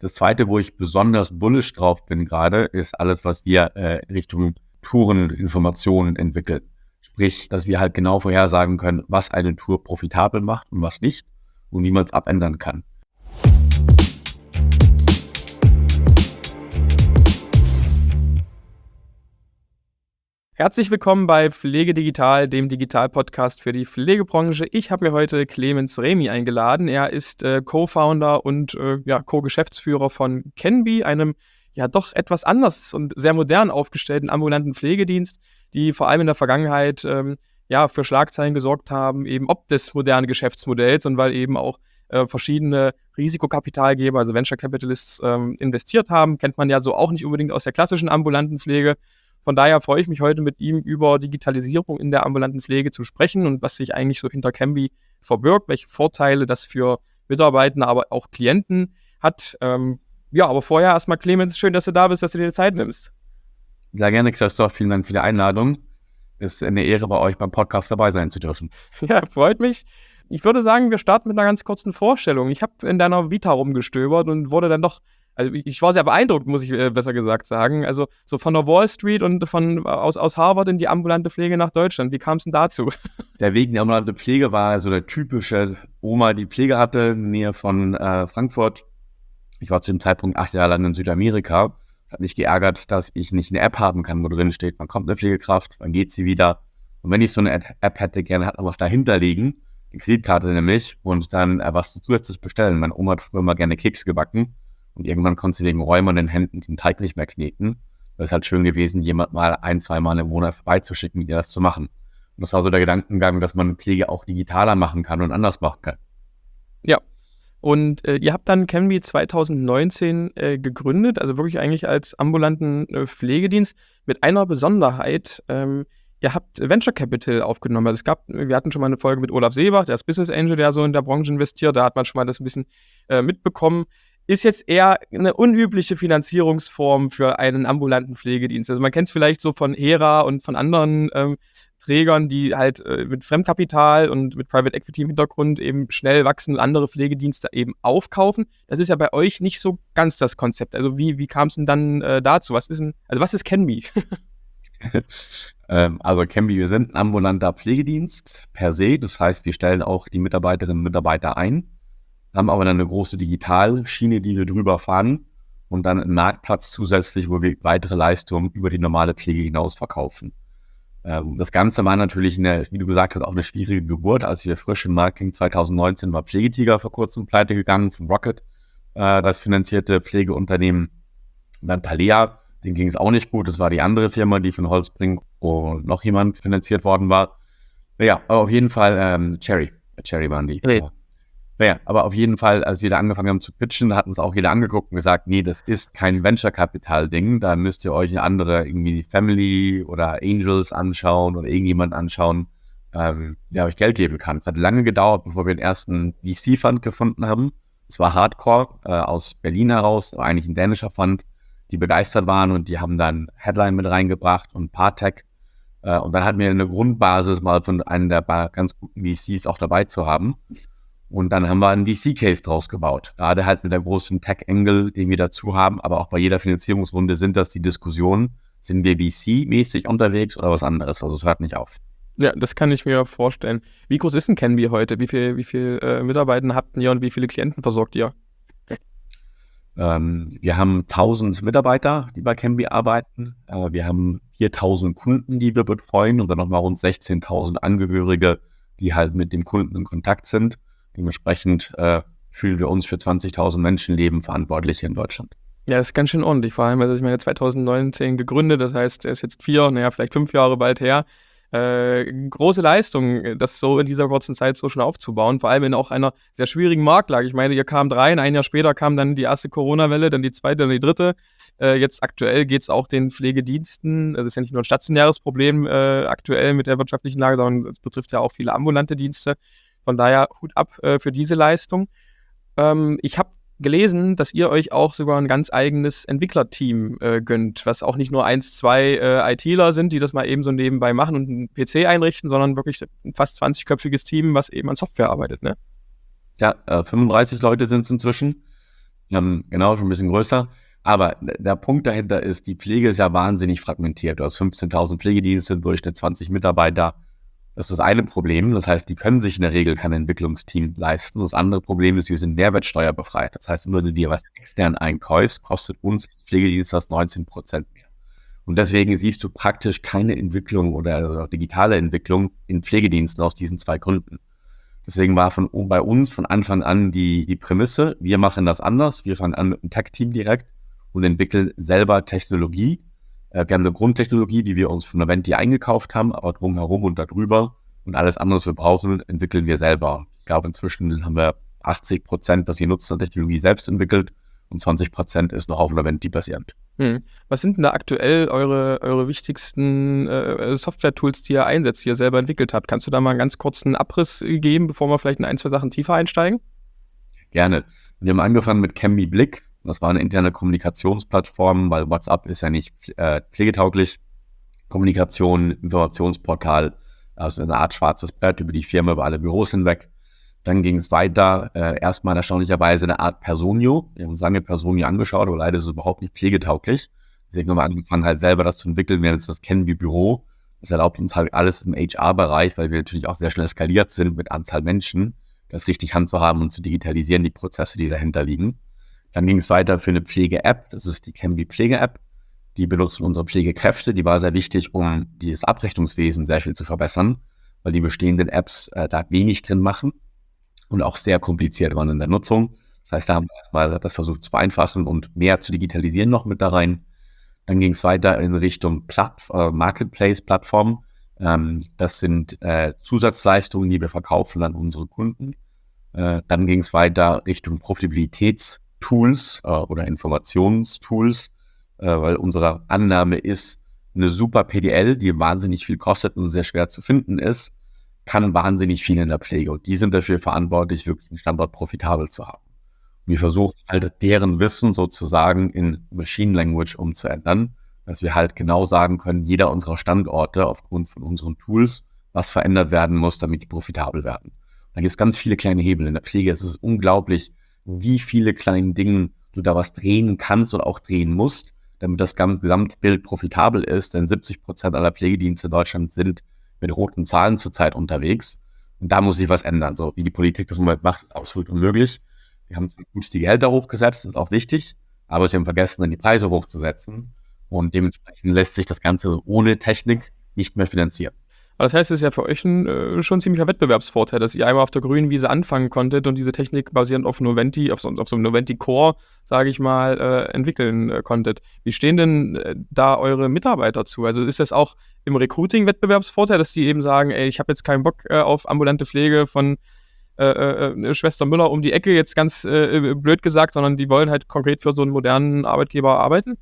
Das Zweite, wo ich besonders bullish drauf bin gerade, ist alles, was wir Richtung Toureninformationen entwickeln. Sprich, dass wir halt genau vorhersagen können, was eine Tour profitabel macht und was nicht und wie man es abändern kann. Herzlich willkommen bei Pflege Digital, dem Digital-Podcast für die Pflegebranche. Ich habe mir heute Clemens Remy eingeladen. Er ist Co-Founder und Co-Geschäftsführer von Kenbi, einem ja doch etwas anders und sehr modern aufgestellten ambulanten Pflegedienst, die vor allem in der Vergangenheit für Schlagzeilen gesorgt haben, eben ob des modernen Geschäftsmodells und weil eben auch verschiedene Risikokapitalgeber, also Venture Capitalists, investiert haben. Kennt man ja so auch nicht unbedingt aus der klassischen ambulanten Pflege. Von daher freue ich mich heute mit ihm über Digitalisierung in der ambulanten Pflege zu sprechen und was sich eigentlich so hinter Kenbi verbirgt, welche Vorteile das für Mitarbeitende, aber auch Klienten hat. Aber vorher erstmal, Clemens, schön, dass du da bist, dass du dir die Zeit nimmst. Sehr gerne, Christoph. Vielen Dank für die Einladung. Es ist eine Ehre, bei euch beim Podcast dabei sein zu dürfen. Ja, freut mich. Ich würde sagen, wir starten mit einer ganz kurzen Vorstellung. Ich habe in deiner Vita rumgestöbert und wurde dann doch, also ich war sehr beeindruckt, muss ich besser gesagt sagen. Also so von der Wall Street und aus Harvard in die ambulante Pflege nach Deutschland. Wie kam es denn dazu? Der Weg in die ambulante Pflege war so der typische Oma, die Pflege hatte, in der Nähe von Frankfurt. Ich war zu dem Zeitpunkt 8 Jahre lang in Südamerika. Hat mich geärgert, dass ich nicht eine App haben kann, wo drin steht, wann kommt eine Pflegekraft, wann geht sie wieder. Und wenn ich so eine App hätte, gerne hat noch was dahinter liegen, die Kreditkarte nämlich, und dann was zusätzlich bestellen. Meine Oma hat früher mal gerne Keks gebacken und irgendwann konnte sie wegen Rheuma in den Händen den Teig nicht mehr kneten. Das ist halt schön gewesen, jemand mal 1-2 Mal im Monat vorbeizuschicken, mit ihr das zu machen. Und das war so der Gedankengang, dass man Pflege auch digitaler machen kann und anders machen kann. Ja. Und ihr habt dann Kenbi 2019 gegründet, also wirklich eigentlich als ambulanten Pflegedienst mit einer Besonderheit. Ihr habt Venture Capital aufgenommen. Also wir hatten schon mal eine Folge mit Olaf Seebach, der ist Business Angel, der so in der Branche investiert. Da hat man schon mal das ein bisschen mitbekommen. Ist jetzt eher eine unübliche Finanzierungsform für einen ambulanten Pflegedienst. Also man kennt es vielleicht so von Hera und von anderen Trägern, die halt mit Fremdkapital und mit Private Equity im Hintergrund eben schnell wachsen und andere Pflegedienste eben aufkaufen. Das ist ja bei euch nicht so ganz das Konzept. Also wie kam es denn dann dazu? Was ist Kenbi? Also Kenbi, wir sind ein ambulanter Pflegedienst per se. Das heißt, wir stellen auch die Mitarbeiterinnen und Mitarbeiter ein, haben aber dann eine große Digitalschiene, die wir drüber fahren und dann einen Marktplatz zusätzlich, wo wir weitere Leistungen über die normale Pflege hinaus verkaufen. Das Ganze war natürlich, wie du gesagt hast, auch eine schwierige Geburt. Als wir frisch im Markt gingen, 2019 war Pflegetiger vor kurzem pleite gegangen von Rocket, das finanzierte Pflegeunternehmen. Dann Thalia, denen ging es auch nicht gut. Das war die andere Firma, die von Holzbrink und noch jemand finanziert worden war. Naja, aber auf jeden Fall Cherry waren die. Nee. Naja, aber auf jeden Fall, als wir da angefangen haben zu pitchen, hat uns auch jeder angeguckt und gesagt, nee, das ist kein Venture-Capital-Ding, da müsst ihr euch eine andere, irgendwie Family oder Angels anschauen oder irgendjemand anschauen, der euch Geld geben kann. Es hat lange gedauert, bevor wir den ersten VC-Fund gefunden haben. Es war Hardcore aus Berlin heraus, eigentlich ein dänischer Fund, die begeistert waren und die haben dann Headline mit reingebracht und Partech. Und dann hatten wir eine Grundbasis mal von einem der ganz guten VCs auch dabei zu haben. Und dann haben wir einen VC-Case draus gebaut. Gerade halt mit der großen Tech-Angle, den wir dazu haben. Aber auch bei jeder Finanzierungsrunde sind das die Diskussionen. Sind wir VC-mäßig unterwegs oder was anderes? Also es hört nicht auf. Ja, das kann ich mir vorstellen. Wie groß ist denn Kenbi heute? Wie viel Mitarbeiter habt ihr und wie viele Klienten versorgt ihr? Wir haben 1000 Mitarbeiter, die bei Kenbi arbeiten. Wir haben 4000 Kunden, die wir betreuen und dann nochmal rund 16.000 Angehörige, die halt mit dem Kunden in Kontakt sind. Dementsprechend fühlen wir uns für 20.000 Menschenleben verantwortlich hier in Deutschland. Ja, das ist ganz schön ordentlich. Vor allem, also ich meine, 2019 gegründet, das heißt, er ist jetzt vielleicht 5 Jahre bald her. Große Leistung, das so in dieser kurzen Zeit so schon aufzubauen, vor allem in auch einer sehr schwierigen Marktlage. Ich meine, ihr kamt rein, ein Jahr später kam dann die erste Corona-Welle, dann die zweite, dann die dritte. Jetzt aktuell geht es auch den Pflegediensten, also es ist ja nicht nur ein stationäres Problem aktuell mit der wirtschaftlichen Lage, sondern es betrifft ja auch viele ambulante Dienste. Von daher Hut ab für diese Leistung. Ich habe gelesen, dass ihr euch auch sogar ein ganz eigenes Entwicklerteam gönnt, was auch nicht nur 1-2 ITler sind, die das mal eben so nebenbei machen und einen PC einrichten, sondern wirklich ein fast 20-köpfiges Team, was eben an Software arbeitet, ne? Ja, 35 Leute sind es inzwischen. Genau, schon ein bisschen größer. Aber der Punkt dahinter ist, die Pflege ist ja wahnsinnig fragmentiert. Du hast 15.000 Pflegedienste, im Durchschnitt 20 Mitarbeiter. Das ist das eine Problem. Das heißt, die können sich in der Regel kein Entwicklungsteam leisten. Das andere Problem ist, wir sind mehrwertsteuerbefreit. Das heißt, nur wenn du dir was extern einkaufst, kostet uns als Pflegedienst das 19% mehr. Und deswegen siehst du praktisch keine Entwicklung oder also digitale Entwicklung in Pflegediensten aus diesen zwei Gründen. Deswegen war bei uns von Anfang an die Prämisse, wir machen das anders. Wir fangen an mit einem Tech-Team direkt und entwickeln selber Technologie. Wir haben eine Grundtechnologie, die wir uns von Noventi eingekauft haben, aber drumherum und darüber und alles andere, was wir brauchen, entwickeln wir selber. Ich glaube, inzwischen haben wir 80%, was wir nutzen, an Technologie selbst entwickelt und 20% ist noch auf Noventi basierend. Was sind denn da aktuell eure wichtigsten Software-Tools, die ihr einsetzt, die ihr selber entwickelt habt? Kannst du da mal einen ganz kurzen Abriss geben, bevor wir vielleicht in ein, zwei Sachen tiefer einsteigen? Gerne. Wir haben angefangen mit Cambly Blick. Das war eine interne Kommunikationsplattform, weil WhatsApp ist ja nicht pflegetauglich. Kommunikation, Informationsportal, also eine Art schwarzes Brett über die Firma, über alle Büros hinweg. Dann ging es weiter, erstmal erstaunlicherweise eine Art Personio. Wir haben uns lange Personio angeschaut, aber leider ist es überhaupt nicht pflegetauglich. Deswegen haben wir angefangen, halt selber das zu entwickeln. Wir haben jetzt das Cambly Büro. Das erlaubt uns halt alles im HR-Bereich, weil wir natürlich auch sehr schnell skaliert sind mit Anzahl Menschen, das richtig handzuhaben und zu digitalisieren, die Prozesse, die dahinter liegen. Dann ging es weiter für eine Pflege-App. Das ist die Cambly Pflege-App. Die benutzen unsere Pflegekräfte. Die war sehr wichtig, um dieses Abrechnungswesen sehr viel zu verbessern, weil die bestehenden Apps da wenig drin machen und auch sehr kompliziert waren in der Nutzung. Das heißt, da haben wir erstmal das versucht zu vereinfachen und mehr zu digitalisieren noch mit da rein. Dann ging es weiter in Richtung Marketplace-Plattform. Das sind Zusatzleistungen, die wir verkaufen an unsere Kunden. Dann ging es weiter Richtung Profitabilitätstools oder Informationstools, weil unsere Annahme ist, eine super PDL, die wahnsinnig viel kostet und sehr schwer zu finden ist, kann wahnsinnig viel in der Pflege. Und die sind dafür verantwortlich, wirklich einen Standort profitabel zu haben. Wir versuchen halt deren Wissen sozusagen in Machine Language umzuändern, dass wir halt genau sagen können, jeder unserer Standorte aufgrund von unseren Tools, was verändert werden muss, damit die profitabel werden. Da gibt es ganz viele kleine Hebel. In der Pflege ist es unglaublich, wie viele kleine Dinge du da was drehen kannst und auch drehen musst, damit das Gesamtbild profitabel ist. Denn 70% aller Pflegedienste in Deutschland sind mit roten Zahlen zurzeit unterwegs. Und da muss sich was ändern. So wie die Politik das im Moment macht, ist absolut unmöglich. Wir haben gut die Gehälter hochgesetzt, ist auch wichtig, aber sie haben vergessen, dann die Preise hochzusetzen. Und dementsprechend lässt sich das Ganze ohne Technik nicht mehr finanzieren. Aber das heißt, es ist ja für euch schon ein ziemlicher Wettbewerbsvorteil, dass ihr einmal auf der grünen Wiese anfangen konntet und diese Technik basierend auf Noventi, auf so einem Noventi Core, sage ich mal, entwickeln konntet. Wie stehen denn da eure Mitarbeiter zu? Also ist das auch im Recruiting Wettbewerbsvorteil, dass die eben sagen, ey, ich habe jetzt keinen Bock auf ambulante Pflege von Schwester Müller um die Ecke, jetzt ganz blöd gesagt, sondern die wollen halt konkret für so einen modernen Arbeitgeber arbeiten?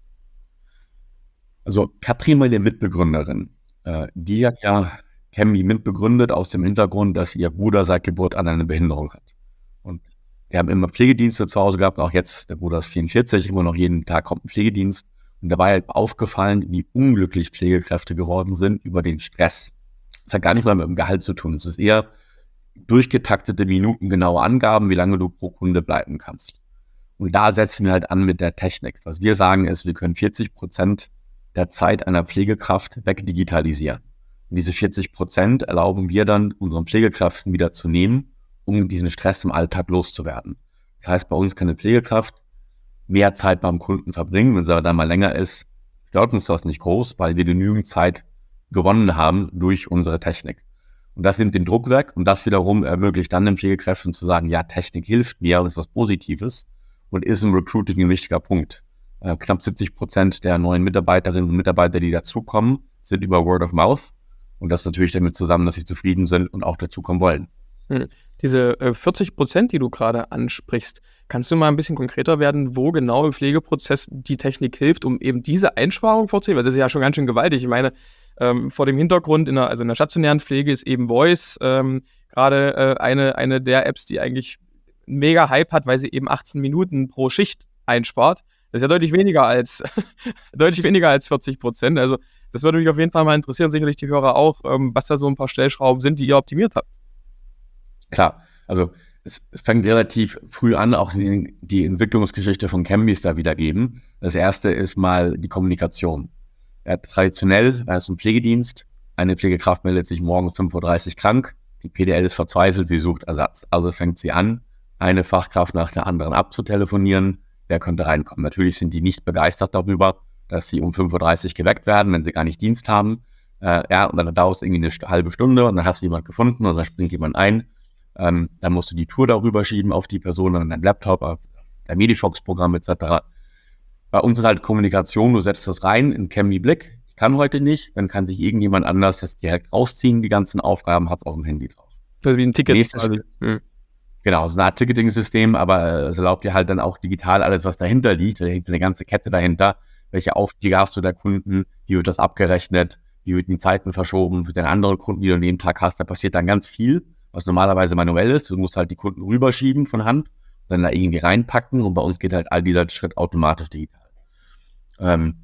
Also Katrin, meine Mitbegründerin, die hat ja Cambly mitbegründet aus dem Hintergrund, dass ihr Bruder seit Geburt an eine Behinderung hat. Und wir haben immer Pflegedienste zu Hause gehabt, auch jetzt, der Bruder ist 44, immer noch jeden Tag kommt ein Pflegedienst. Und da war halt aufgefallen, wie unglücklich Pflegekräfte geworden sind über den Stress. Das hat gar nicht mal mit dem Gehalt zu tun. Es ist eher durchgetaktete minutengenaue Angaben, wie lange du pro Kunde bleiben kannst. Und da setzen wir halt an mit der Technik. Was wir sagen ist, wir können 40% der Zeit einer Pflegekraft wegdigitalisieren. Und diese 40% erlauben wir dann unseren Pflegekräften wieder zu nehmen, um diesen Stress im Alltag loszuwerden. Das heißt, bei uns kann eine Pflegekraft mehr Zeit beim Kunden verbringen. Wenn es aber dann mal länger ist, stört uns das nicht groß, weil wir genügend Zeit gewonnen haben durch unsere Technik. Und das nimmt den Druck weg und das wiederum ermöglicht dann den Pflegekräften zu sagen, ja, Technik hilft mir und ist was Positives und ist im Recruiting ein wichtiger Punkt. Knapp 70% der neuen Mitarbeiterinnen und Mitarbeiter, die dazukommen, sind über Word of Mouth. Und das natürlich damit zusammen, dass sie zufrieden sind und auch dazukommen wollen. Diese 40%, die du gerade ansprichst, kannst du mal ein bisschen konkreter werden, wo genau im Pflegeprozess die Technik hilft, um eben diese Einsparung vorzunehmen? Weil das ist ja schon ganz schön gewaltig. Ich meine, vor dem Hintergrund in der stationären Pflege ist eben Voice gerade eine der Apps, die eigentlich einen mega Hype hat, weil sie eben 18 Minuten pro Schicht einspart. Das ist ja deutlich weniger als 40%. Also das würde mich auf jeden Fall mal interessieren, sicherlich die Hörer auch, was da so ein paar Stellschrauben sind, die ihr optimiert habt. Klar, also es fängt relativ früh an, auch die Entwicklungsgeschichte von Cambly ist da wiedergeben. Das erste ist mal die Kommunikation. Traditionell ist ein Pflegedienst. Eine Pflegekraft meldet sich morgen 5:30 Uhr krank. Die PDL ist verzweifelt, sie sucht Ersatz. Also fängt sie an, eine Fachkraft nach der anderen abzutelefonieren. Wer könnte reinkommen? Natürlich sind die nicht begeistert darüber, dass sie um 5:30 Uhr geweckt werden, wenn sie gar nicht Dienst haben. Und dann dauert es irgendwie eine halbe Stunde und dann hast du jemanden gefunden und dann springt jemand ein. Dann musst du die Tour darüber schieben auf die Person, an deinem Laptop, auf dein Medifox-Programm etc. Bei uns ist halt Kommunikation, du setzt das rein in Cambly Blick. Ich kann heute nicht, dann kann sich irgendjemand anders das direkt rausziehen, die ganzen Aufgaben, hat es auf dem Handy drauf. Also wie ein Ticket. Genau, so eine Art Ticketing-System, aber es erlaubt dir halt dann auch digital alles, was dahinter liegt. Da hängt eine ganze Kette dahinter. Welche Aufträge hast du der Kunden? Wie wird das abgerechnet? Wie wird die Zeiten verschoben für den anderen Kunden, die du an dem Tag hast? Da passiert dann ganz viel, was normalerweise manuell ist. Du musst halt die Kunden rüberschieben von Hand, dann da irgendwie reinpacken und bei uns geht halt all dieser Schritt automatisch digital. Dann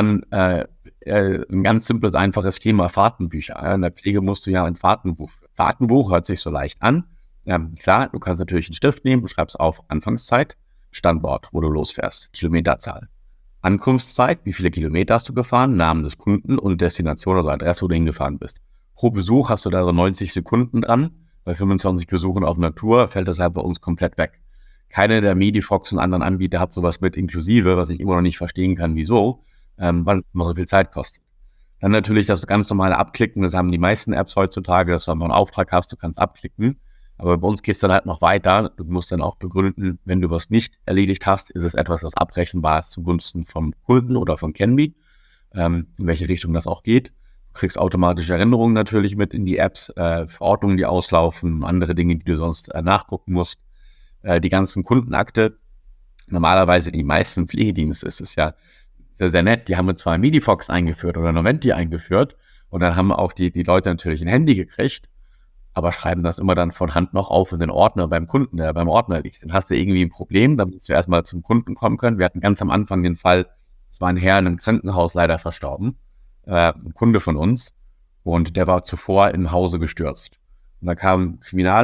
ein ganz simples, einfaches Thema, Fahrtenbücher. In der Pflege musst du ja ein Fahrtenbuch. Fahrtenbuch hört sich so leicht an. Klar, du kannst natürlich einen Stift nehmen, du schreibst auf Anfangszeit, Standort, wo du losfährst, Kilometerzahl, Ankunftszeit, wie viele Kilometer hast du gefahren, Namen des Kunden und Destination, also Adresse, wo du hingefahren bist. Pro Besuch hast du da so 90 Sekunden dran. Bei 25 Besuchen auf Natur fällt das halt bei uns komplett weg. Keine der Medifox und anderen Anbieter hat sowas mit inklusive, was ich immer noch nicht verstehen kann, wieso, weil es immer so viel Zeit kostet. Dann natürlich das ganz normale Abklicken, das haben die meisten Apps heutzutage, dass du einfach einen Auftrag hast, du kannst abklicken. Aber bei uns geht es dann halt noch weiter. Du musst dann auch begründen, wenn du was nicht erledigt hast, ist es etwas, was abrechenbar ist zugunsten vom Kunden oder von Cambly, in welche Richtung das auch geht. Du kriegst automatische Erinnerungen natürlich mit in die Apps, Verordnungen, die auslaufen, andere Dinge, die du sonst nachgucken musst. Die ganzen Kundenakte, normalerweise die meisten Pflegedienste, ist es ja sehr, sehr nett. Die haben zwar Medifox eingeführt oder Noventi eingeführt und dann haben auch die Leute natürlich ein Handy gekriegt, aber schreiben das immer dann von Hand noch auf in den Ordner beim Kunden, der beim Ordner liegt. Dann hast du irgendwie ein Problem, dann musst du erstmal zum Kunden kommen können. Wir hatten ganz am Anfang den Fall, es war ein Herr in einem Krankenhaus leider verstorben, ein Kunde von uns, und der war zuvor im Hause gestürzt. Und da kam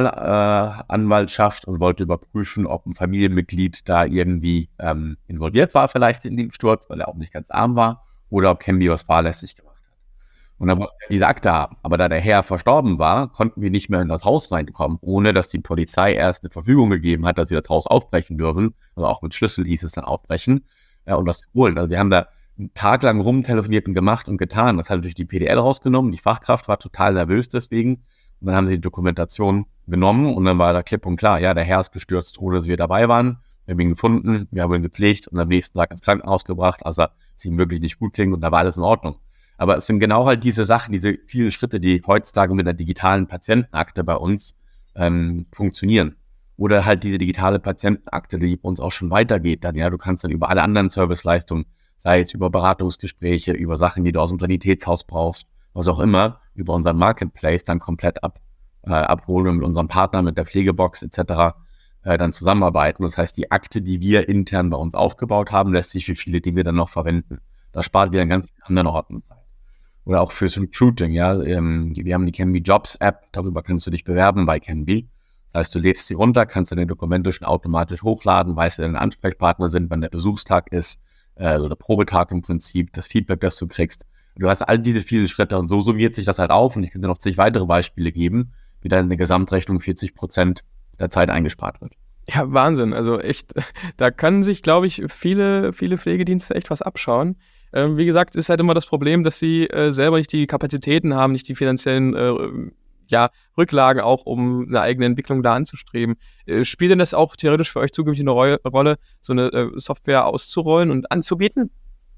Kriminalanwaltschaft und wollte überprüfen, ob ein Familienmitglied da irgendwie involviert war vielleicht in den Sturz, weil er auch nicht ganz arm war, oder ob Cambly was fahrlässig gemacht hat. Und dann wollten wir diese Akte haben. Aber da der Herr verstorben war, konnten wir nicht mehr in das Haus reinkommen, ohne dass die Polizei erst eine Verfügung gegeben hat, dass wir das Haus aufbrechen dürfen. Also auch mit Schlüssel hieß es dann aufbrechen, und das holen. Also wir haben da einen Tag lang rumtelefoniert und gemacht und getan. Das hat natürlich die PDL rausgenommen. Die Fachkraft war total nervös deswegen. Und dann haben sie die Dokumentation genommen und dann war da klipp und klar, ja, der Herr ist gestürzt, ohne dass wir dabei waren. Wir haben ihn gefunden, wir haben ihn gepflegt und am nächsten Tag ins Krankenhaus gebracht, als es ihm wirklich nicht gut ging, und da war alles in Ordnung. Aber es sind genau halt diese Sachen, diese vielen Schritte, die heutzutage mit der digitalen Patientenakte bei uns funktionieren. Oder halt diese digitale Patientenakte, die bei uns auch schon weitergeht. Dann, ja, du kannst dann über alle anderen Serviceleistungen, sei es über Beratungsgespräche, über Sachen, die du aus dem Sanitätshaus brauchst, was auch immer, über unseren Marketplace dann komplett abholen und mit unserem Partner, mit der Pflegebox etc. Dann zusammenarbeiten. Das heißt, die Akte, die wir intern bei uns aufgebaut haben, lässt sich für viele Dinge dann noch verwenden. Das spart wieder an ganz vielen anderen Orten Zeit. Oder auch fürs Recruiting, ja. Wir haben die Cambly Jobs App, darüber kannst du dich bewerben bei Cambly. Das heißt, du lädst sie runter, kannst deine Dokumente schon automatisch hochladen, weißt, wer deine Ansprechpartner sind, wann der Besuchstag ist, also der Probetag im Prinzip, das Feedback, das du kriegst. Du hast all diese vielen Schritte und so summiert sich das halt auf, und ich könnte noch zig weitere Beispiele geben, wie dann in der Gesamtrechnung 40% der Zeit eingespart wird. Ja, Wahnsinn. Also echt, da können sich, glaube ich, viele Pflegedienste echt was abschauen. Wie gesagt, ist halt immer das Problem, dass sie selber nicht die Kapazitäten haben, nicht die finanziellen Rücklagen auch, um eine eigene Entwicklung da anzustreben. Spielt denn das auch theoretisch für euch zukünftig eine Rolle, so eine Software auszurollen und anzubieten?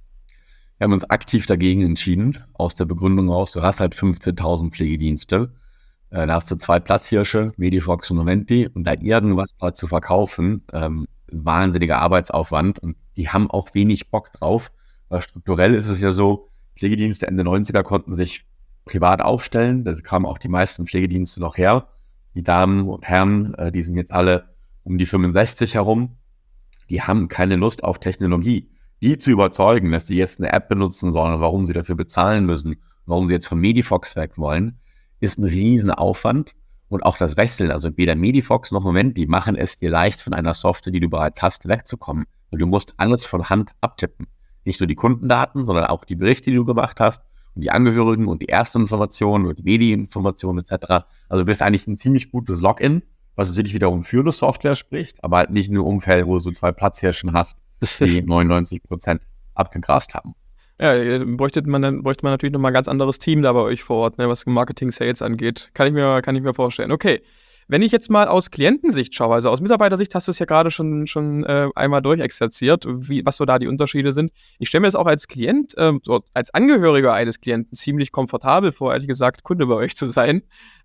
Wir haben uns aktiv dagegen entschieden, aus der Begründung raus, du hast halt 15.000 Pflegedienste, da hast du 2 Platzhirsche, Medifox und Noventi, und da irgendwas zu verkaufen, ist wahnsinniger Arbeitsaufwand, und die haben auch wenig Bock drauf, weil strukturell ist es ja so, Pflegedienste Ende 90er konnten sich privat aufstellen, da kamen auch die meisten Pflegedienste noch her. Die Damen und Herren, die sind jetzt alle um die 65 herum, die haben keine Lust auf Technologie. Die zu überzeugen, dass sie jetzt eine App benutzen sollen, warum sie dafür bezahlen müssen, warum sie jetzt von Medifox weg wollen, ist ein riesen Aufwand. Und auch das Wechseln, also weder Medifox noch Moment, die machen es dir leicht, von einer Software, die du bereits hast, wegzukommen. Und du musst alles von Hand abtippen. Nicht nur die Kundendaten, sondern auch die Berichte, die du gemacht hast und die Angehörigen und die Ärzteinformationen und die Medieninformationen etc. Also du bist eigentlich ein ziemlich gutes Login, was natürlich wiederum für eine Software spricht, aber halt nicht in einem Umfeld, wo du so 2 Platzhirschen hast, die 99% abgegrast haben. Ja, bräuchte man natürlich nochmal ein ganz anderes Team da bei euch vor Ort, ne, was Marketing, Sales angeht. Kann ich mir vorstellen. Okay, wenn ich jetzt mal aus Klientensicht schaue, also aus Mitarbeitersicht hast du es ja gerade schon einmal durchexerziert, was so da die Unterschiede sind. Ich stelle mir das auch als Klient, so als Angehöriger eines Klienten ziemlich komfortabel vor, ehrlich gesagt, Kunde bei euch zu sein.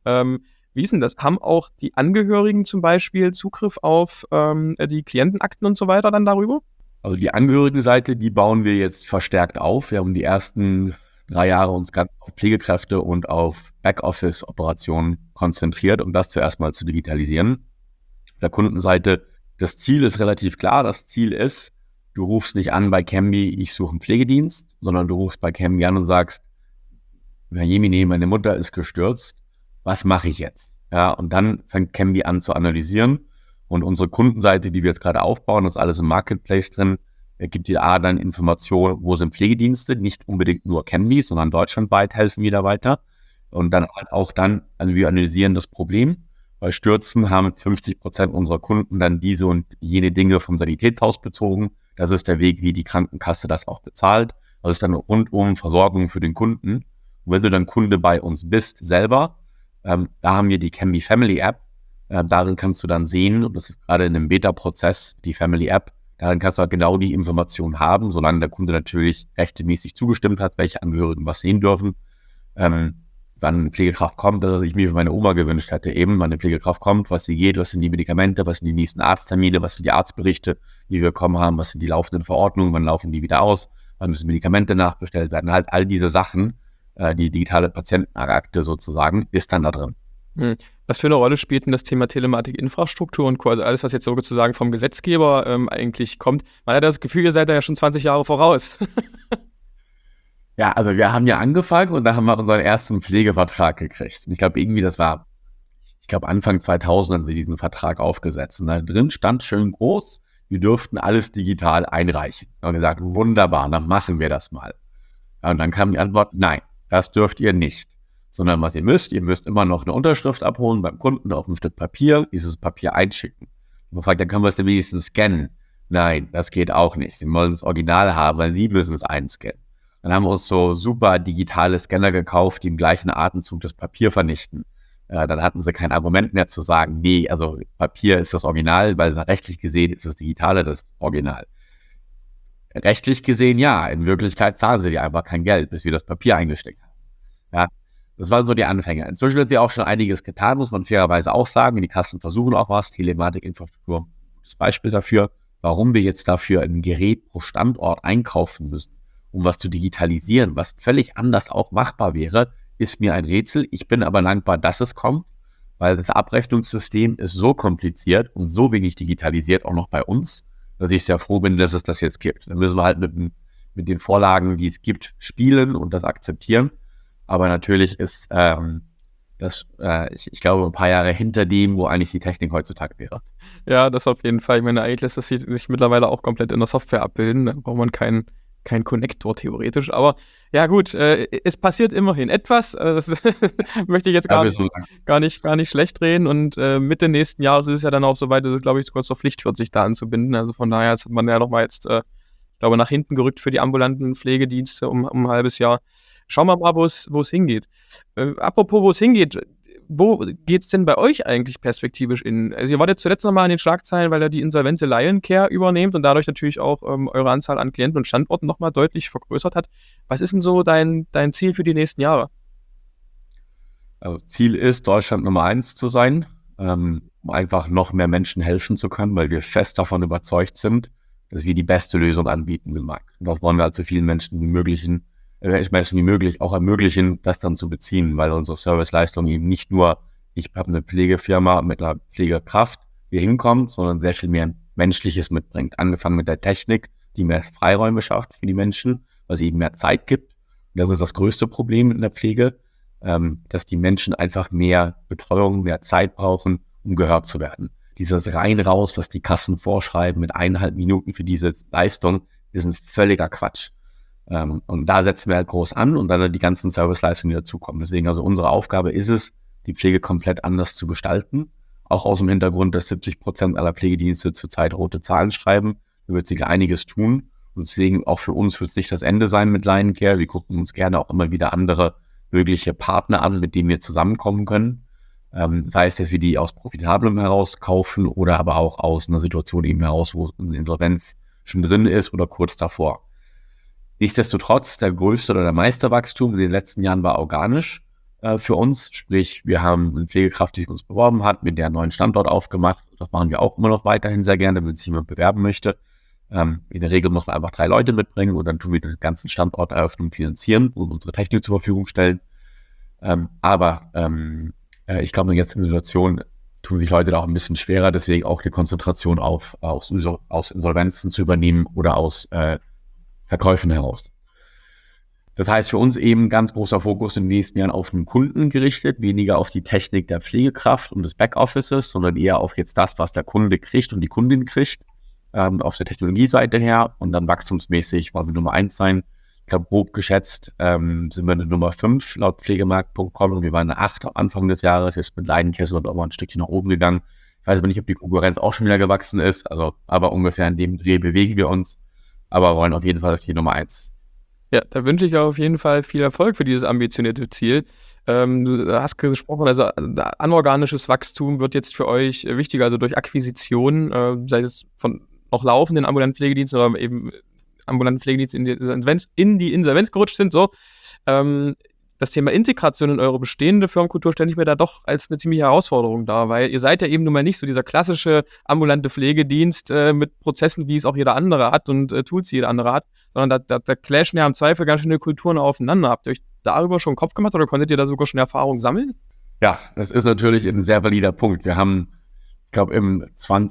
Wie ist denn das? Haben auch die Angehörigen zum Beispiel Zugriff auf die Klientenakten und so weiter dann darüber? Also die Angehörigenseite, die bauen wir jetzt verstärkt auf. Wir haben die ersten 3 Jahre uns ganz auf Pflegekräfte und auf Backoffice-Operationen konzentriert, um das zuerst mal zu digitalisieren. Auf der Kundenseite, das Ziel ist relativ klar. Das Ziel ist, du rufst nicht an bei Cambly, ich suche einen Pflegedienst, sondern du rufst bei Cambly an und sagst, Herr Jemine, meine Mutter ist gestürzt, was mache ich jetzt? Ja, und dann fängt Cambly an zu analysieren. Und unsere Kundenseite, die wir jetzt gerade aufbauen, ist alles im Marketplace drin, gibt dir dann Informationen, wo sind Pflegedienste, nicht unbedingt nur Cambly, sondern deutschlandweit helfen wir da weiter. Und dann halt auch also wir analysieren das Problem. Bei Stürzen haben 50% unserer Kunden dann diese und jene Dinge vom Sanitätshaus bezogen. Das ist der Weg, wie die Krankenkasse das auch bezahlt. Das ist dann rundum Versorgung für den Kunden. Und wenn du dann Kunde bei uns bist selber, da haben wir die Cambly Family App. Darin kannst du dann sehen, und das ist gerade in einem Beta-Prozess, die Family App, darin kannst du halt genau die Informationen haben, solange der Kunde natürlich rechtmäßig zugestimmt hat, welche Angehörigen was sehen dürfen. Wann eine Pflegekraft kommt, das, was ich mir für meine Oma gewünscht hätte, eben, wann eine Pflegekraft kommt, was sie geht, was sind die Medikamente, was sind die nächsten Arzttermine, was sind die Arztberichte, die wir bekommen haben, was sind die laufenden Verordnungen, wann laufen die wieder aus, wann müssen Medikamente nachbestellt werden, halt all diese Sachen, die digitale Patientenakte sozusagen, ist dann da drin. Was für eine Rolle spielt denn das Thema Telematik-Infrastruktur und Co., also alles, was jetzt sozusagen vom Gesetzgeber eigentlich kommt? Man hat das Gefühl, ihr seid da ja schon 20 Jahre voraus. Ja, also wir haben ja angefangen und da haben wir unseren ersten Pflegevertrag gekriegt. Und ich glaube irgendwie, Anfang 2000 haben sie diesen Vertrag aufgesetzt. Und da drin stand schön groß, wir dürften alles digital einreichen. Wir haben gesagt, wunderbar, dann machen wir das mal. Ja, und dann kam die Antwort, nein, das dürft ihr nicht. Sondern was ihr müsst immer noch eine Unterschrift abholen beim Kunden auf ein Stück Papier, dieses Papier einschicken. Und man fragt, dann können wir es denn wenigstens scannen. Nein, das geht auch nicht. Sie wollen das Original haben, weil sie müssen es einscannen. Dann haben wir uns so super digitale Scanner gekauft, die im gleichen Atemzug das Papier vernichten. Dann hatten sie kein Argument mehr zu sagen, nee, also Papier ist das Original, weil rechtlich gesehen ist das Digitale das Original. Rechtlich gesehen ja, in Wirklichkeit zahlen sie dir einfach kein Geld, bis wir das Papier eingesteckt haben. Ja. Das waren so die Anfänge. Inzwischen hat sich auch schon einiges getan, muss man fairerweise auch sagen. Die Kassen versuchen auch was. Telematik-Infrastruktur, das Beispiel dafür, warum wir jetzt dafür ein Gerät pro Standort einkaufen müssen, um was zu digitalisieren, was völlig anders auch machbar wäre, ist mir ein Rätsel. Ich bin aber dankbar, dass es kommt, weil das Abrechnungssystem ist so kompliziert und so wenig digitalisiert, auch noch bei uns, dass ich sehr froh bin, dass es das jetzt gibt. Dann müssen wir halt mit den Vorlagen, die es gibt, spielen und das akzeptieren. Aber natürlich ist ich glaube, ein paar Jahre hinter dem, wo eigentlich die Technik heutzutage wäre. Ja, das auf jeden Fall. Ich meine, eigentlich lässt das sich mittlerweile auch komplett in der Software abbilden. Da braucht man keinen Konnektor theoretisch. Aber ja gut, es passiert immerhin etwas. Das möchte ich jetzt gar nicht schlecht reden. Und Mitte nächsten Jahres ist es ja dann auch soweit, dass es, glaube ich, sogar zur Pflicht wird, sich da anzubinden. Also von daher hat man ja nochmal jetzt, ich glaube, nach hinten gerückt für die ambulanten Pflegedienste um ein halbes Jahr. Schauen wir mal, wo es hingeht. Apropos, wo es hingeht, wo geht es denn bei euch eigentlich perspektivisch hin? Also ihr wart jetzt zuletzt nochmal in den Schlagzeilen, weil ihr die insolvente Lioncare übernehmt und dadurch natürlich auch eure Anzahl an Klienten und Standorten nochmal deutlich vergrößert hat. Was ist denn so dein Ziel für die nächsten Jahre? Also Ziel ist, Deutschland Nummer 1 zu sein, um einfach noch mehr Menschen helfen zu können, weil wir fest davon überzeugt sind, dass wir die beste Lösung anbieten im Markt. Und das wollen wir halt so vielen Menschen wie möglich auch ermöglichen, das dann zu beziehen, weil unsere Serviceleistung eben nicht nur, ich habe eine Pflegefirma mit einer Pflegekraft, die hinkommt, sondern sehr viel mehr Menschliches mitbringt. Angefangen mit der Technik, die mehr Freiräume schafft für die Menschen, weil sie eben mehr Zeit gibt. Und das ist das größte Problem in der Pflege. dass die Menschen einfach mehr Betreuung, mehr Zeit brauchen, um gehört zu werden. Dieses rein raus, was die Kassen vorschreiben mit 1,5 Minuten für diese Leistung, ist ein völliger Quatsch. Und da setzen wir halt groß an und dann die ganzen Serviceleistungen, die dazukommen. Deswegen also unsere Aufgabe ist es, die Pflege komplett anders zu gestalten. Auch aus dem Hintergrund, dass 70% aller Pflegedienste zurzeit rote Zahlen schreiben. Da wird sich einiges tun. Und deswegen auch für uns wird es nicht das Ende sein mit Lioncare. Wir gucken uns gerne auch immer wieder andere mögliche Partner an, mit denen wir zusammenkommen können. Sei es, dass wir die aus Profitablem heraus kaufen oder aber auch aus einer Situation eben heraus, wo eine Insolvenz schon drin ist oder kurz davor. Nichtsdestotrotz, der größte oder der meiste Wachstum in den letzten Jahren war organisch für uns. Sprich, wir haben eine Pflegekraft, die sich uns beworben hat, mit der einen neuen Standort aufgemacht. Das machen wir auch immer noch weiterhin sehr gerne, wenn sich jemand bewerben möchte. In der Regel muss man einfach 3 Leute mitbringen und dann tun wir den ganzen Standorteröffnung finanzieren und unsere Technik zur Verfügung stellen. Ich glaube, in der jetzigen Situation tun sich Leute da auch ein bisschen schwerer, deswegen auch die Konzentration aus Insolvenzen zu übernehmen oder aus Verkäufen heraus. Das heißt für uns eben ganz großer Fokus in den nächsten Jahren auf den Kunden gerichtet, weniger auf die Technik der Pflegekraft und des Backoffices, sondern eher auf jetzt das, was der Kunde kriegt und die Kundin kriegt, auf der Technologieseite her und dann wachstumsmäßig wollen wir Nummer 1 sein. Ich glaube, grob geschätzt sind wir eine Nummer 5 laut Pflegemarkt.com und wir waren eine 8 am Anfang des Jahres, jetzt mit Lioncare sind wir auch mal ein Stückchen nach oben gegangen. Ich weiß aber nicht, ob die Konkurrenz auch schon wieder gewachsen ist, aber ungefähr in dem Dreh bewegen wir uns, aber wollen auf jeden Fall auf die Nummer 1. Ja, da wünsche ich auf jeden Fall viel Erfolg für dieses ambitionierte Ziel. Du hast gesprochen, also anorganisches Wachstum wird jetzt für euch wichtiger, also durch Akquisition, sei es von noch laufenden ambulanten Pflegediensten oder eben ambulanten Pflegediensten in die Insolvenz gerutscht sind. So. Das Thema Integration in eure bestehende Firmenkultur stelle ich mir da doch als eine ziemliche Herausforderung dar, weil ihr seid ja eben nun mal nicht so dieser klassische ambulante Pflegedienst mit Prozessen, wie es auch jeder andere hat und Tools, die jeder andere hat, sondern da clashen ja im Zweifel ganz schöne Kulturen aufeinander. Habt ihr euch darüber schon einen Kopf gemacht oder konntet ihr da sogar schon Erfahrung sammeln? Ja, das ist natürlich ein sehr valider Punkt. Wir haben, ich glaube, im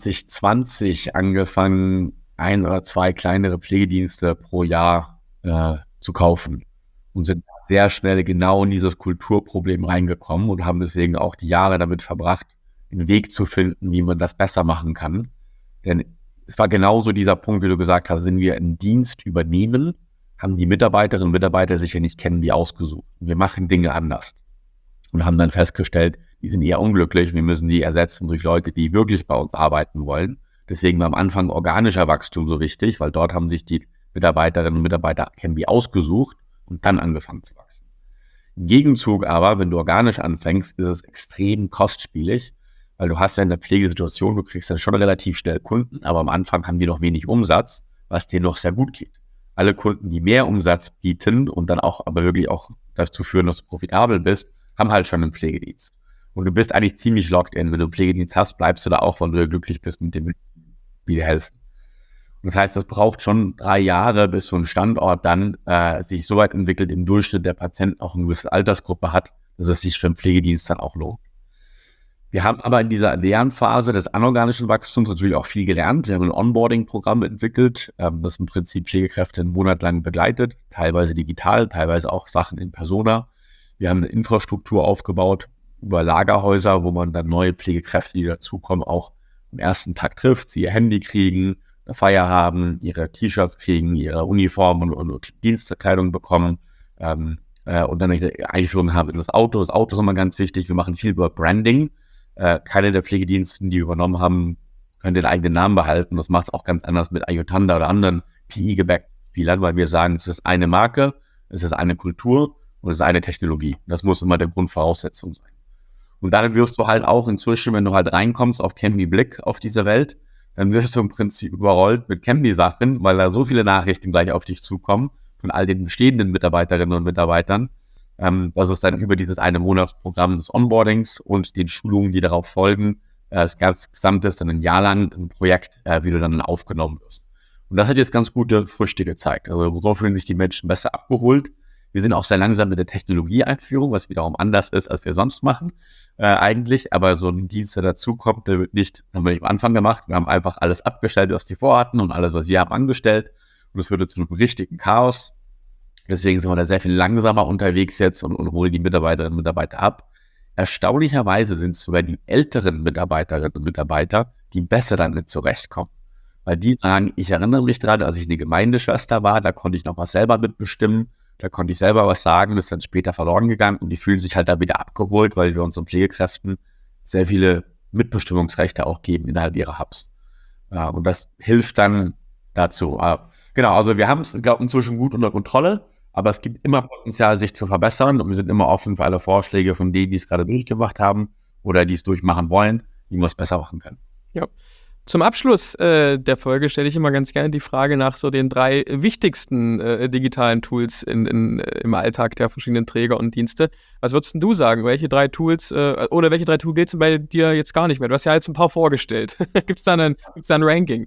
2020 angefangen, 1 oder 2 kleinere Pflegedienste pro Jahr zu kaufen und sind sehr schnell genau in dieses Kulturproblem reingekommen und haben deswegen auch die Jahre damit verbracht, einen Weg zu finden, wie man das besser machen kann. Denn es war genauso dieser Punkt, wie du gesagt hast, wenn wir einen Dienst übernehmen, haben die Mitarbeiterinnen und Mitarbeiter sich ja nicht kennen wie ausgesucht. Wir machen Dinge anders und haben dann festgestellt, die sind eher unglücklich, wir müssen die ersetzen durch Leute, die wirklich bei uns arbeiten wollen. Deswegen war am Anfang organischer Wachstum so wichtig, weil dort haben sich die Mitarbeiterinnen und Mitarbeiter kennen wie ausgesucht und dann angefangen zu wachsen. Im Gegenzug aber, wenn du organisch anfängst, ist es extrem kostspielig, weil du hast ja in der Pflegesituation, du kriegst dann schon relativ schnell Kunden, aber am Anfang haben die noch wenig Umsatz, was denen noch sehr gut geht. Alle Kunden, die mehr Umsatz bieten und dann auch aber wirklich auch dazu führen, dass du profitabel bist, haben halt schon einen Pflegedienst. Und du bist eigentlich ziemlich locked in. Wenn du einen Pflegedienst hast, bleibst du da auch, weil du glücklich bist mit dem, die dir helfen. Das heißt, das braucht schon 3 Jahre, bis so ein Standort dann sich so weit entwickelt, im Durchschnitt der Patient auch eine gewisse Altersgruppe hat, dass es sich für einen Pflegedienst dann auch lohnt. Wir haben aber in dieser Lernphase des anorganischen Wachstums natürlich auch viel gelernt. Wir haben ein Onboarding-Programm entwickelt, das im Prinzip Pflegekräfte einen Monat lang begleitet, teilweise digital, teilweise auch Sachen in Persona. Wir haben eine Infrastruktur aufgebaut über Lagerhäuser, wo man dann neue Pflegekräfte, die dazukommen, auch am ersten Tag trifft, sie ihr Handy kriegen, eine Feier haben, ihre T-Shirts kriegen, ihre Uniformen und Dienstkleidung bekommen und dann eine Einführung haben in das Auto. Das Auto ist immer ganz wichtig. Wir machen viel über Branding. Keine der Pflegediensten, die übernommen haben, können den eigenen Namen behalten. Das macht es auch ganz anders mit Ayutthanda oder anderen PI-Spielern, weil wir sagen, es ist eine Marke, es ist eine Kultur und es ist eine Technologie. Das muss immer der Grundvoraussetzung sein. Und dann wirst du halt auch inzwischen, wenn du halt reinkommst auf Cambly Blick auf diese Welt, dann wirst du im Prinzip überrollt mit Cambly-Sachen, weil da so viele Nachrichten gleich auf dich zukommen von all den bestehenden Mitarbeiterinnen und Mitarbeitern, dass es dann über dieses eine Monatsprogramm des Onboardings und den Schulungen, die darauf folgen, das Gesamte ist dann ein Jahr lang ein Projekt, wie du dann aufgenommen wirst. Und das hat jetzt ganz gute Früchte gezeigt. Also so fühlen sich die Menschen besser abgeholt. Wir sind auch sehr langsam mit der Technologieeinführung, was wiederum anders ist, als wir sonst machen eigentlich. Aber so ein Dienst, der dazukommt, der wird nicht, das haben wir nicht am Anfang gemacht. Wir haben einfach alles abgestellt, was die vorhatten und alles, was wir haben, angestellt. Und es würde zu einem richtigen Chaos. Deswegen sind wir da sehr viel langsamer unterwegs jetzt und holen die Mitarbeiterinnen und Mitarbeiter ab. Erstaunlicherweise sind es sogar die älteren Mitarbeiterinnen und Mitarbeiter, die besser damit zurechtkommen. Weil die sagen, ich erinnere mich daran, als ich eine Gemeindeschwester war, da konnte ich noch was selber mitbestimmen, da konnte ich selber was sagen, das ist dann später verloren gegangen und die fühlen sich halt da wieder abgeholt, weil wir unseren Pflegekräften sehr viele Mitbestimmungsrechte auch geben innerhalb ihrer Hubs. Ja, und das hilft dann dazu. Genau, also wir haben es, glaube ich, inzwischen gut unter Kontrolle, aber es gibt immer Potenzial, sich zu verbessern und wir sind immer offen für alle Vorschläge von denen, die es gerade durchgemacht haben oder die es durchmachen wollen, wie wir es besser machen können. Ja. Zum Abschluss der Folge stelle ich immer ganz gerne die Frage nach so den 3 wichtigsten digitalen Tools im Alltag der verschiedenen Träger und Dienste. Was würdest denn du sagen? Welche 3 Tools oder welche 3 Tools gilt es bei dir jetzt gar nicht mehr? Du hast ja jetzt ein paar vorgestellt. Gibt es da ein Ranking?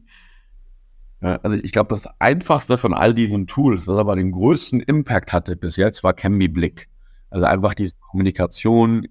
Also ich glaube, das einfachste von all diesen Tools, das aber den größten Impact hatte bis jetzt, war Cambly. Also einfach diese Kommunikation,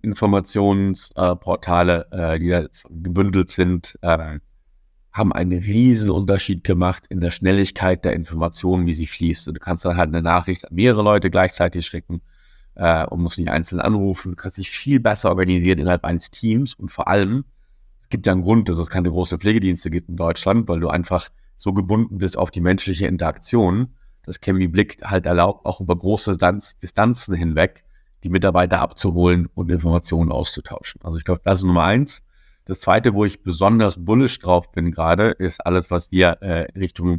Informationsportale, die da gebündelt sind, haben einen riesen Unterschied gemacht in der Schnelligkeit der Informationen, wie sie fließt. Und du kannst dann halt eine Nachricht an mehrere Leute gleichzeitig schicken und musst nicht einzeln anrufen. Du kannst dich viel besser organisieren innerhalb eines Teams und vor allem, es gibt ja einen Grund, dass es keine großen Pflegedienste gibt in Deutschland, weil du einfach so gebunden bist auf die menschliche Interaktion, dass Cambly halt erlaubt, auch über große Distanzen hinweg die Mitarbeiter abzuholen und Informationen auszutauschen. Also ich glaube, das ist Nummer 1. Das Zweite, wo ich besonders bullish drauf bin gerade, ist alles, was wir Richtung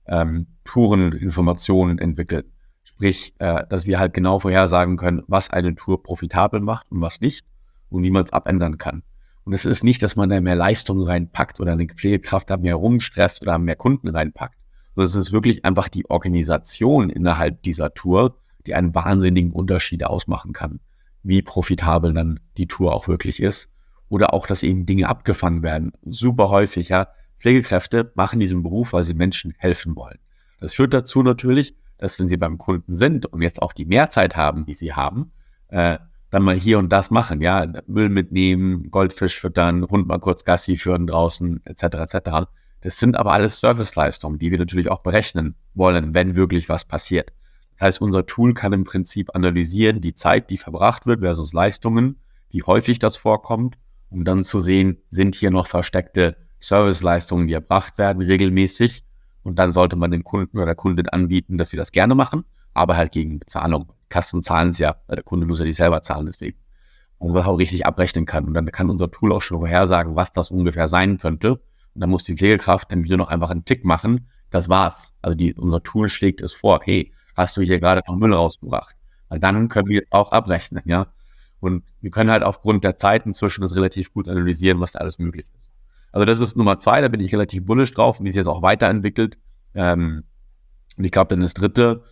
Toureninformationen entwickeln. Sprich, dass wir halt genau vorhersagen können, was eine Tour profitabel macht und was nicht und wie man es abändern kann. Und es ist nicht, dass man da mehr Leistung reinpackt oder eine Pflegekraft da mehr rumstresst oder mehr Kunden reinpackt, sondern es ist wirklich einfach die Organisation innerhalb dieser Tour, die einen wahnsinnigen Unterschied ausmachen kann, wie profitabel dann die Tour auch wirklich ist. Oder auch, dass eben Dinge abgefangen werden. Super häufig, ja. Pflegekräfte machen diesen Beruf, weil sie Menschen helfen wollen. Das führt dazu natürlich, dass wenn sie beim Kunden sind und jetzt auch die Mehrzeit haben, die sie haben, dann mal hier und das machen, ja. Müll mitnehmen, Goldfisch füttern, Hund mal kurz Gassi führen draußen, etc., etc. Das sind aber alles Serviceleistungen, die wir natürlich auch berechnen wollen, wenn wirklich was passiert. Das heißt, unser Tool kann im Prinzip analysieren, die Zeit, die verbracht wird versus Leistungen, wie häufig das vorkommt, um dann zu sehen, sind hier noch versteckte Serviceleistungen, die erbracht werden regelmäßig. Und dann sollte man dem Kunden oder der Kundin anbieten, dass wir das gerne machen, aber halt gegen Bezahlung. Kassen zahlen es ja, weil der Kunde muss ja nicht selber zahlen, deswegen. Also was auch richtig abrechnen kann. Und dann kann unser Tool auch schon vorhersagen, was das ungefähr sein könnte. Und dann muss die Pflegekraft dann wieder noch einfach einen Tick machen. Das war's. Also unser Tool schlägt es vor. Hey, hast du hier gerade noch Müll rausgebracht? Weil dann können wir es auch abrechnen, ja. Und wir können halt aufgrund der Zeit inzwischen das relativ gut analysieren, was da alles möglich ist. Also das ist Nummer 2, da bin ich relativ bullish drauf und die ist jetzt auch weiterentwickelt. Und ich glaube, dann das Dritte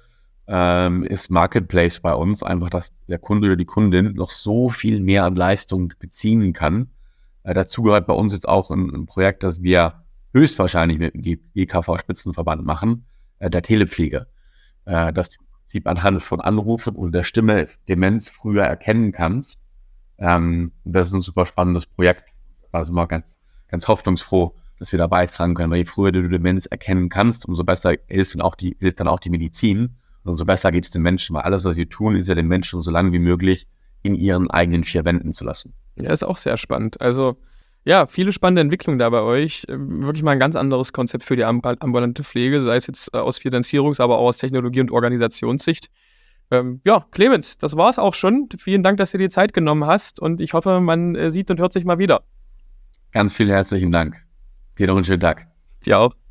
ist Marketplace bei uns. Einfach, dass der Kunde oder die Kundin noch so viel mehr an Leistung beziehen kann. Dazu gehört bei uns jetzt auch ein Projekt, das wir höchstwahrscheinlich mit dem GKV-Spitzenverband machen, der Telepflege. Dass du im Prinzip anhand von Anrufen und der Stimme Demenz früher erkennen kannst. Das ist ein super spannendes Projekt. Also mal ganz, ganz hoffnungsfroh, dass wir da beitragen können, weil je früher du Demenz erkennen kannst, umso besser hilft dann auch die Medizin und umso besser geht es den Menschen, weil alles, was wir tun, ist ja den Menschen so lange wie möglich in ihren eigenen 4 Wänden zu lassen. Ja, ist auch sehr spannend. Also ja, viele spannende Entwicklungen da bei euch. Wirklich mal ein ganz anderes Konzept für die ambulante Pflege, sei es jetzt aus Finanzierungs-, aber auch aus Technologie- und Organisationssicht. Ja, Clemens, das war's auch schon. Vielen Dank, dass du dir Zeit genommen hast und ich hoffe, man sieht und hört sich mal wieder. Ganz vielen herzlichen Dank. Dir noch einen schönen Tag. Dir auch.